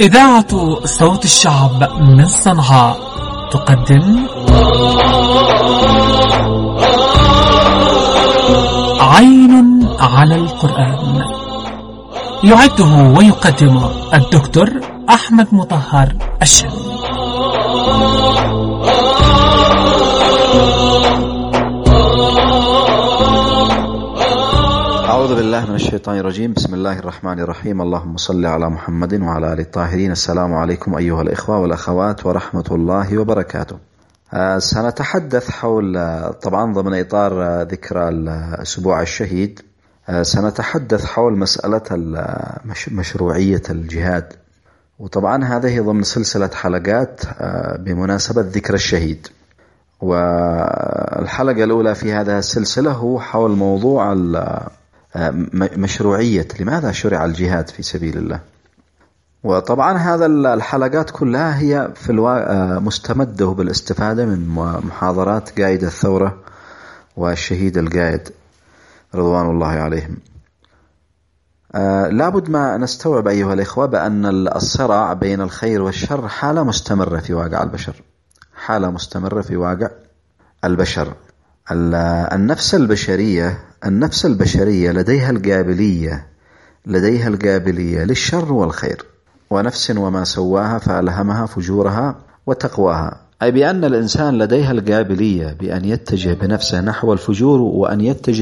إذاعة صوت الشعب من صنعاء تقدم عين على القرآن. يعده ويقدم الدكتور أحمد مطهر الشامي. أعوذ بالله من الشيطان الرجيم. بسم الله الرحمن الرحيم. اللهم صل على محمد وعلى آله الطاهرين. السلام عليكم أيها الإخوة والأخوات ورحمة الله وبركاته. سنتحدث حول، طبعا ضمن إطار ذكرى الأسبوع الشهيد، سنتحدث حول مسألة مشروعية الجهاد، وطبعا هذه ضمن سلسلة حلقات بمناسبة ذكرى الشهيد. والحلقة الأولى في هذه السلسلة هو حول موضوع مشروعية لماذا شرع الجهاد في سبيل الله. وطبعا هذا الحلقات كلها هي في مستمدة بالاستفادة من محاضرات قائد الثورة والشهيد القائد رضوان الله عليهم. لابد ما نستوعب أيها الإخوة بأن الصراع بين الخير والشر حالة مستمرة في واقع البشر، حالة مستمرة في واقع البشر. النفس البشرية لديها القابلية للشر والخير، ونفس وما سواها فألهمها فجورها وتقواها، أي بأن الإنسان لديها القابلية بأن يتجه بنفسه نحو الفجور، وأن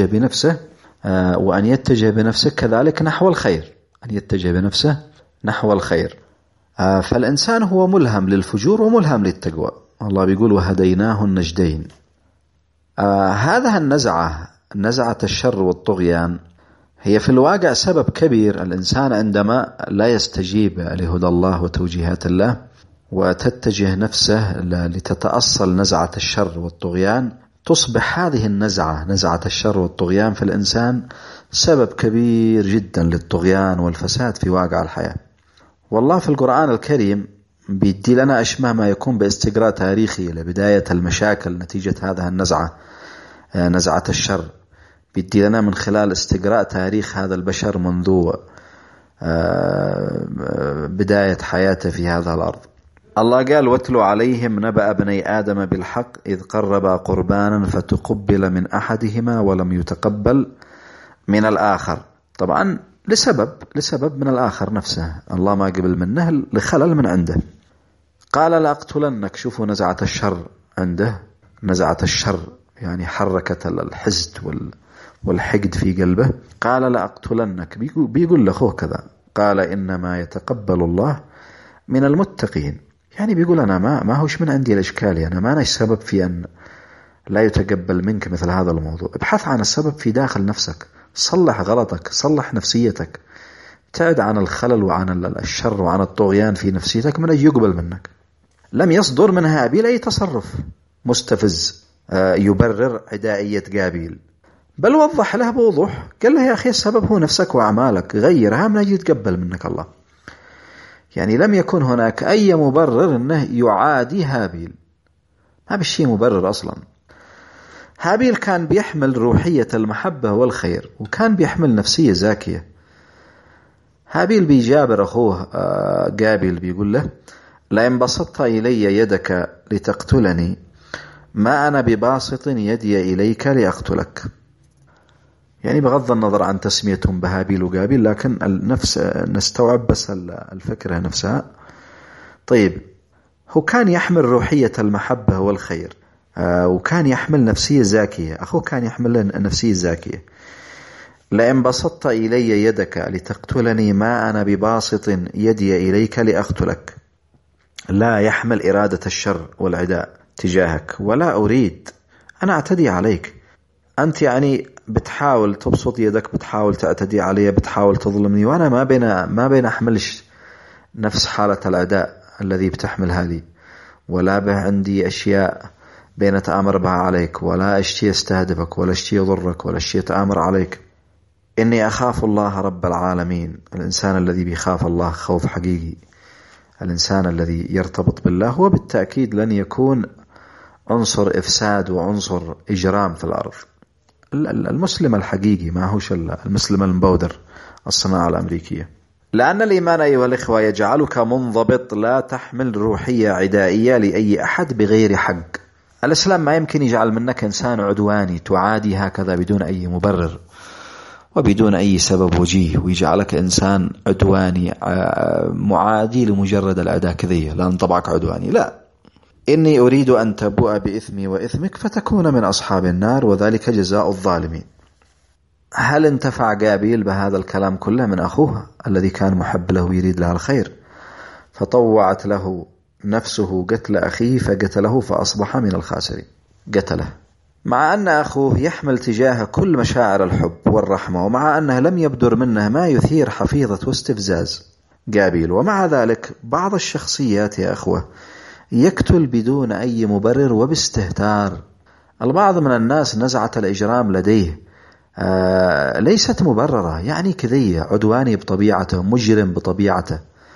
يتجه بنفسه كذلك نحو الخير، أن يتجه بنفسه نحو الخير. فالإنسان هو ملهم للفجور وملهم للتقوى. الله بيقول وهديناه النجدين. هذا نزعة الشر والطغيان هي في الواقع سبب كبير. الإنسان عندما لا يستجيب لهدى الله وتوجيهات الله وتتجه نفسه لتتأصل نزعة الشر والطغيان، تصبح هذه نزعة الشر والطغيان في الإنسان سبب كبير جدا للطغيان والفساد في واقع الحياة. والله في القرآن الكريم بيدي لنا أشبه ما يكون باستقراء تاريخي لبداية المشاكل نتيجة هذه نزعة الشر. بيدي لنا من خلال استقراء تاريخ هذا البشر منذ بداية حياته في هذا الأرض. الله قال واتلوا عليهم نبأ بني آدم بالحق إذ قربا قربانا فتقبل من أحدهما ولم يتقبل من الآخر. طبعا لسبب من الآخر نفسه، الله ما قبل منه لخلل من عنده. قال لأقتلنك. شوفوا نزعة الشر عنده، نزعة الشر يعني حركة الحسد والحقد في قلبه. قال لأقتلنك، بيقول لأخوه كذا. قال إنما يتقبل الله من المتقين، يعني بيقول أنا ما هوش من عندي الإشكالية، أنا ما أنا السبب في أن لا يتقبل منك مثل هذا الموضوع. ابحث عن السبب في داخل نفسك، صلح غلطك، صلح نفسيتك، ابتعد عن الخلل وعن الشر وعن الطغيان في نفسيتك من أجل يقبل منك. لم يصدر من هابيل أي تصرف مستفز يبرر عدائية قابيل، بل وضح له بوضوح، قال له يا أخي السبب هو نفسك وأعمالك، غيرها من أجل يتقبل منك الله. يعني لم يكن هناك أي مبرر أنه يعادي هابيل، ما بالشيء مبرر أصلا. هابيل كان بيحمل روحية المحبة والخير، وكان بيحمل نفسية زاكية. هابيل بيجابر أخوه قابيل، بيقول له لئن بسطت إلي يدك لتقتلني ما أنا بباسط يدي إليك لأقتلك. يعني بغض النظر عن تسميتهم بهابيل وقابيل، لكن النفس نستوعب بس الفكرة نفسها. طيب، هو كان يحمل روحية المحبة والخير، وكان يحمل نفسية زاكية. أخوه كان يحمل نفسية زاكية. لئن بسطت إلي يدك لتقتلني ما أنا بباسط يدي إليك لأقتلك. لا يحمل إرادة الشر والعداء تجاهك، ولا أريد أن أعتدي عليك. أنت يعني بتحاول تبسط يدك، بتحاول تعتدي علي، بتحاول تظلمني، وأنا ما بين أحملش نفس حالة العداء الذي بتحمل هذه، ولا به عندي أشياء بين أتآمر بها عليك، ولا أشتي استهدفك، ولا أشتي يضرك، ولا أشتي أتآمر عليك. إني أخاف الله رب العالمين. الإنسان الذي بيخاف الله خوف حقيقي، الإنسان الذي يرتبط بالله هو بالتأكيد لن يكون عنصر إفساد وعنصر إجرام في الأرض. المسلم الحقيقي ما هوش المسلم المبودر الصناعة الأمريكية. لأن الإيمان أيها الإخوة يجعلك منضبط، لا تحمل روحية عدائية لأي أحد بغير حق. الإسلام ما يمكن يجعل منك إنسان عدواني تعادي هكذا بدون أي مبرر وبدون أي سبب وجيه، ويجعلك إنسان عدواني معادي لمجرد الأداء كذية لأن طبعك عدواني. لا، إني أريد أن تبوء بإثمي وإثمك فتكون من أصحاب النار وذلك جزاء الظالمين. هل انتفع قابيل بهذا الكلام كله من أخوه الذي كان محب له ويريد له الخير؟ فطوعت له نفسه قتل أخيه فقتله فأصبح من الخاسرين. قتله مع أن أخوه يحمل تجاهه كل مشاعر الحب والرحمة، ومع أنه لم يبدر منه ما يثير حفيظة واستفزاز قابيل. ومع ذلك بعض الشخصيات يا أخوة يقتل بدون أي مبرر وباستهتار. البعض من الناس نزعة الإجرام لديه ليست مبررة، يعني كذية، عدواني بطبيعته، مجرم بطبيعته،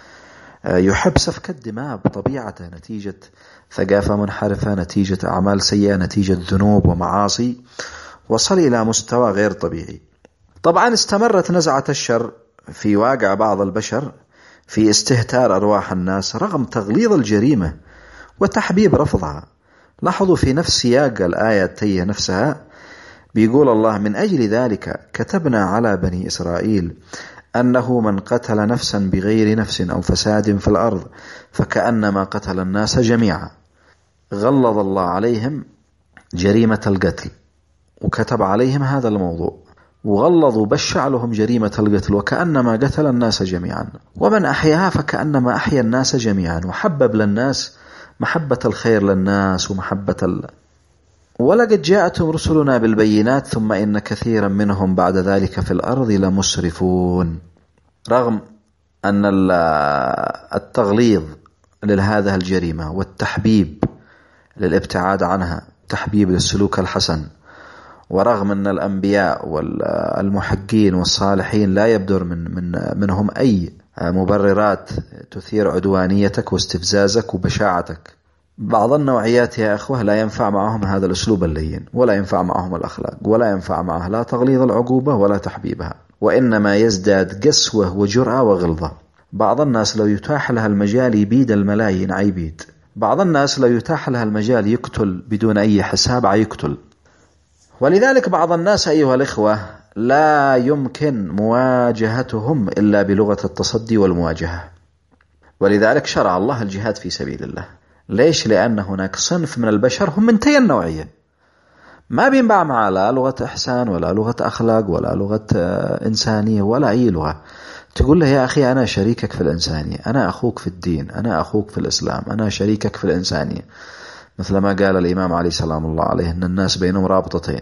يحب سفك الدماء بطبيعته نتيجة ثقافة منحرفة، نتيجة أعمال سيئة، نتيجة ذنوب ومعاصي، وصل إلى مستوى غير طبيعي. طبعا استمرت نزعة الشر في واقع بعض البشر في استهتار أرواح الناس رغم تغليظ الجريمة وتحبيب رفضها. لاحظوا في نفس سياق الآية التيه نفسها بيقول الله: من أجل ذلك كتبنا على بني إسرائيل أنه من قتل نفسا بغير نفس أو فساد في الأرض فكأنما قتل الناس جميعا. غلظ الله عليهم جريمة القتل وكتب عليهم هذا الموضوع، وغلظوا بشع لهم جريمة القتل وكأنما قتل الناس جميعا، ومن أحياها فكأنما أحيا الناس جميعا، وحبب للناس محبة الخير للناس ومحبة ولقد جاءتهم رسلنا بالبينات ثم إن كثيرا منهم بعد ذلك في الأرض لمسرفون. رغم أن التغليظ لهذه الجريمة والتحبيب للابتعاد عنها، تحبيب للسلوك الحسن، ورغم أن الأنبياء والمحقين والصالحين لا يبدر منهم أي مبررات تثير عدوانيتك واستفزازك وبشاعتك، بعض النوعيات يا أخوة لا ينفع معهم هذا الأسلوب اللين، ولا ينفع معهم الأخلاق، ولا ينفع معه لا تغليظ العقوبة ولا تحبيبها، وإنما يزداد قسوة وجرأة وغلظة. بعض الناس لو يتاح لها المجال يبيد الملايين عيبيد، بعض الناس لو يتاح لها المجال يقتل بدون أي حساب عيقتل. ولذلك بعض الناس أيها الإخوة لا يمكن مواجهتهم إلا بلغة التصدي والمواجهة. ولذلك شرع الله الجهاد في سبيل الله. ليش؟ لأن هناك صنف من البشر هم منتهي النوعية، ما بينبع معه لا لغة إحسان ولا لغة أخلاق ولا لغة إنسانية ولا أي لغة. تقول له يا أخي أنا شريكك في الإنسانية، أنا أخوك في الدين، أنا أخوك في الإسلام، أنا شريكك في الإنسانية، مثل ما قال الإمام علي سلام الله عليه أن الناس بينهم رابطتين،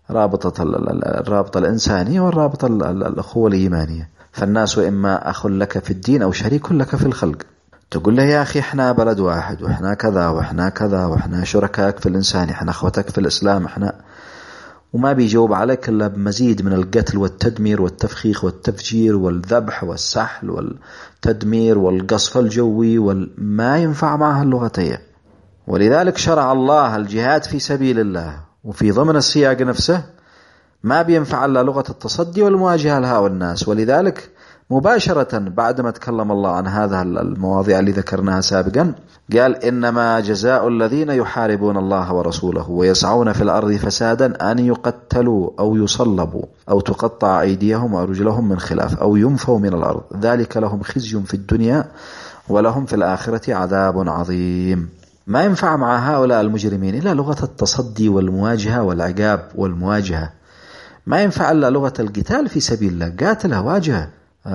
الرابطة الإنسانية والرابطة الأخوة الإيمانية. فالناس إما أخ لك في الدين أو شريك لك في الخلق. تقول له يا أخي إحنا بلد واحد وإحنا كذا وإحنا كذا وإحنا شركائك في الإنسان، إحنا أخوتك في الإسلام إحنا، وما بيجاوب عليك إلا بمزيد من القتل والتدمير والتفخيخ والتفجير والذبح والسحل والتدمير والقصف الجوي ما ينفع معها اللغتين. ولذلك شرع الله الجهاد في سبيل الله، وفي ضمن السياق نفسه ما بينفع إلا لغة التصدي والمواجهة لهؤلاء الناس. ولذلك مباشرة بعدما تكلم الله عن هذا المواضيع اللي ذكرناها سابقا قال: إنما جزاء الذين يحاربون الله ورسوله ويسعون في الأرض فسادا أن يقتلوا أو يصلبوا أو تقطع أيديهم وأرجلهم من خلاف أو ينفوا من الأرض ذلك لهم خزي في الدنيا ولهم في الآخرة عذاب عظيم. ما ينفع مع هؤلاء المجرمين إلا لغة التصدي والمواجهة والعقاب والمواجهة، ما ينفع إلا لغة القتال في سبيل الله. قاتله، واجهه،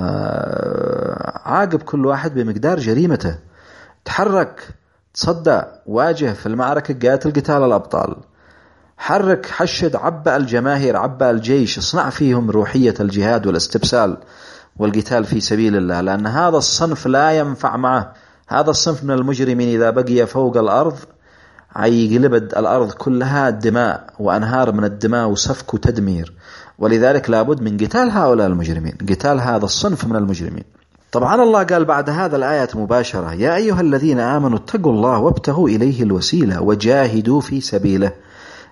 عاقب كل واحد بمقدار جريمته، تحرك، تصدى، واجه في المعركة، قاتل قتال الأبطال، حرك، حشد، عبأ الجماهير، عبأ الجيش، اصنع فيهم روحية الجهاد والاستبسال والقتال في سبيل الله. لأن هذا الصنف لا ينفع معه، هذا الصنف من المجرمين إذا بقي فوق الأرض يقلب الأرض كلها دماء وأنهار من الدماء وسفك وتدمير. ولذلك لابد من قتال هؤلاء المجرمين، قتال هذا الصنف من المجرمين. طبعا الله قال بعد هذا الآية مباشرة: يا أيها الذين آمنوا اتقوا الله وابتغوا إليه الوسيلة وجاهدوا في سبيله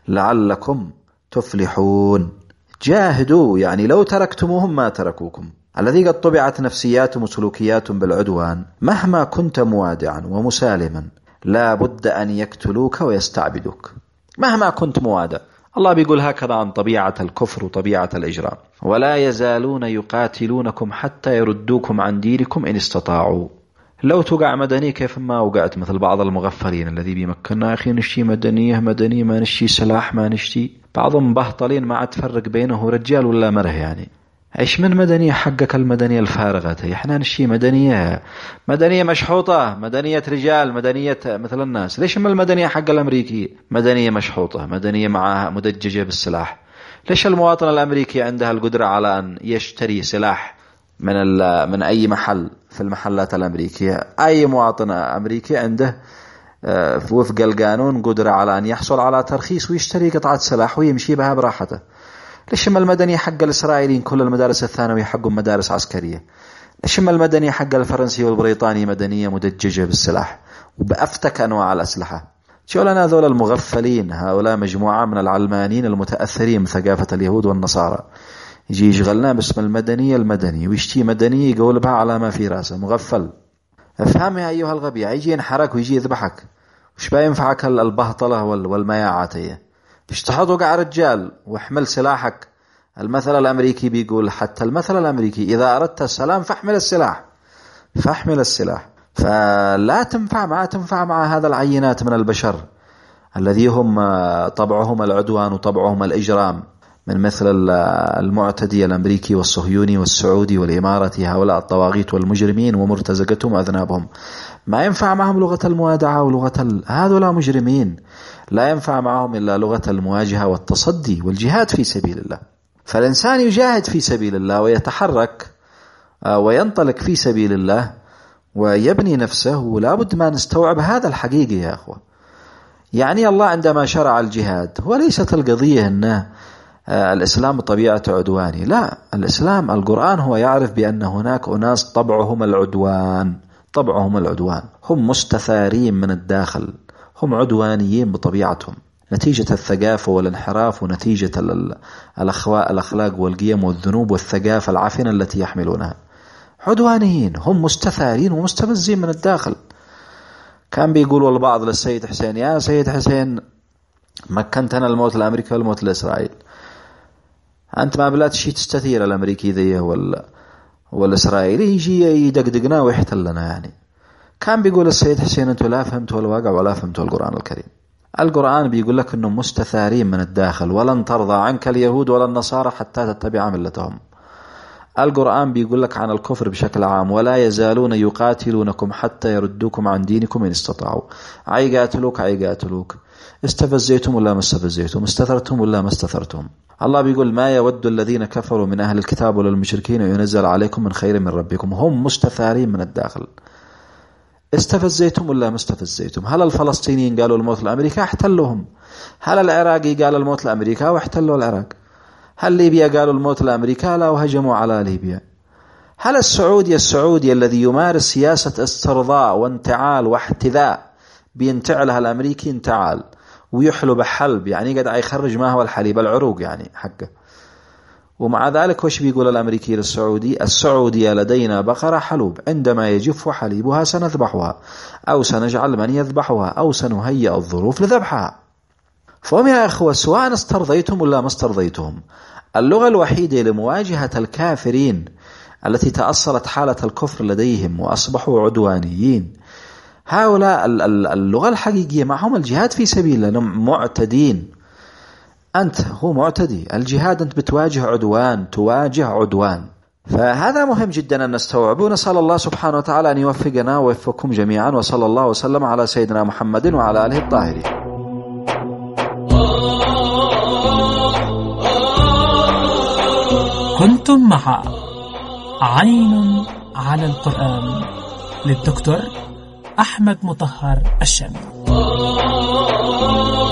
لعلكم تفلحون. جاهدوا يعني لو تركتموهم ما تركوكم، الذي قد طبعت نفسياتهم وسلوكياتهم بالعدوان، مهما كنت موادعا ومسالما لا بد أن يقتلوك ويستعبدوك، مهما كنت موادع. الله بيقول هكذا عن طبيعة الكفر وطبيعة الإجرام: ولا يزالون يقاتلونكم حتى يردوكم عن دينكم إن استطاعوا. لو توقع مدني كيف ما وقعت، مثل بعض المغفلين الذي بيمكننا أخي نشتي مدنية ما نشتي سلاح ما نشتي، بعضهم بهطلين ما عاد تفرق بينه رجال ولا مره. يعني ايش من مدنية حقك المدنية الفارغة؟ احنا نشتي مدنية مشحوطة، مدنية رجال، مدنية مثل الناس. ليش من المدنية حق الأمريكي مدنية مشحوطة، مدنية معها مدججة بالسلاح؟ ليش المواطن الأمريكي عنده القدرة على أن يشتري سلاح من أي محل في المحلات الأمريكية؟ أي مواطن أمريكي عنده وفق القانون قدرة على أن يحصل على ترخيص ويشتري قطعة سلاح ويمشي بها براحته. ليش ما المدني حق الإسرائيليين كل المدارس الثانوية حقهم مدارس عسكرية؟ ليش ما المدني حق الفرنسي والبريطاني مدنية مدججة بالسلاح وبأفتك أنواع الأسلحة؟ شو لنا ذول المغفلين؟ هؤلاء مجموعة من العلمانيين المتأثرين بثقافة اليهود والنصارى، يجي يشغلنا باسم المدني ويشتي مدني يقول بها على ما في راسه. مغفل. افهم يا أيها الغبي، يجي ينحرك ويجي يذبحك، وش بينفعك البهطلة والمياعات؟ هي فيش تحضق على رجال واحمل سلاحك. المثل الأمريكي بيقول، حتى المثل الأمريكي: إذا أردت السلام فاحمل السلاح. فلا تنفع مع هذا العينات من البشر الذي هم طبعهم العدوان وطبعهم الإجرام، من مثل المعتدي الأمريكي والصهيوني والسعودي والإماراتي، هؤلاء الطواغيت والمجرمين ومرتزقتهم وأذنابهم. ما ينفع معهم لغة الموادعة ولغة هذولا مجرمين، لا ينفع معهم إلا لغة المواجهة والتصدي والجهاد في سبيل الله. فالإنسان يجاهد في سبيل الله ويتحرك وينطلق في سبيل الله ويبني نفسه، ولا بد ما نستوعب هذا الحقيقي يا أخوة. يعني الله عندما شرع الجهاد وليست القضية أن الإسلام طبيعة عدواني، لا، الإسلام القرآن هو يعرف بأن هناك أناس طبعهم العدوان، هم مستثارين من الداخل، هم عدوانيين بطبيعتهم، نتيجة الثقافة والانحراف ونتيجة الأخلاق والقيم والذنوب والثقافة العفنة التي يحملونها. عدوانيين، هم مستثارين ومستفزين من الداخل. كان بيقول البعض للسيد حسين: يا سيد حسين، مكنتنا الموت الأمريكي والموت الإسرائيل، أنت ما بلاد شيء تستثير الأمريكي ذي والإسرائيلي يجي يدقدقنا ويحتلنا. يعني كان بيقول السيد حسين: أنتوا لا فهمتوا الواقع ولا فهمتوا القرآن الكريم. القرآن بيقول لك أنهم مستثارين من الداخل، ولن ترضى عنك اليهود ولا النصارى حتى تتبع ملتهم. القرآن بيقول لك عن الكفر بشكل عام: ولا يزالون يقاتلونكم حتى يردوكم عن دينكم إن استطاعوا. عيقاتلوك، استفزيتم ولا ما استفزيتم، استثرتم ولا ما استثرتم. الله بيقول: ما يود الذين كفروا من أهل الكتاب ولا المشركين ينزل عليكم من خير من ربكم. هم مستثارين من الداخل، استفزيتم ولا ما استفزيتم. هل الفلسطينيين قالوا الموت لأمريكا؟ احتلوهم. هل العراقي قال الموت لأمريكا واحتلوا العراق؟ هل ليبيا قالوا الموت لأمريكا لا وهجموا على ليبيا؟ هل السعودي الذي يمارس سياسة استرضاء وانتعال واحتذاء بينتعلها الأمريكي انتعال ويحلب حلب، يعني قد يخرج ما هو الحليب العروق يعني حقه، ومع ذلك وش بيقول الأمريكي للسعودي؟ السعودية لدينا بقرة حلوب، عندما يجف حليبها سنذبحها، أو سنجعل من يذبحها، أو سنهيئ الظروف لذبحها. فهم يا أخوة سواء استرضيتم ولا ما استرضيتم، اللغة الوحيدة لمواجهة الكافرين التي تأصلت حالة الكفر لديهم وأصبحوا عدوانيين، هؤلاء اللغة الحقيقية معهم الجهاد في سبيل الله. معتدين، أنت هو معتدي، الجهاد أنت تواجه عدوان. فهذا مهم جدا أن نستوعبه. ونسأل الله سبحانه وتعالى أن يوفقنا ويوفقكم جميعا، وصلى الله وسلم على سيدنا محمد وعلى آله الطاهرين. كنتم مع عين على القرآن للدكتور أحمد مطهر الشامي.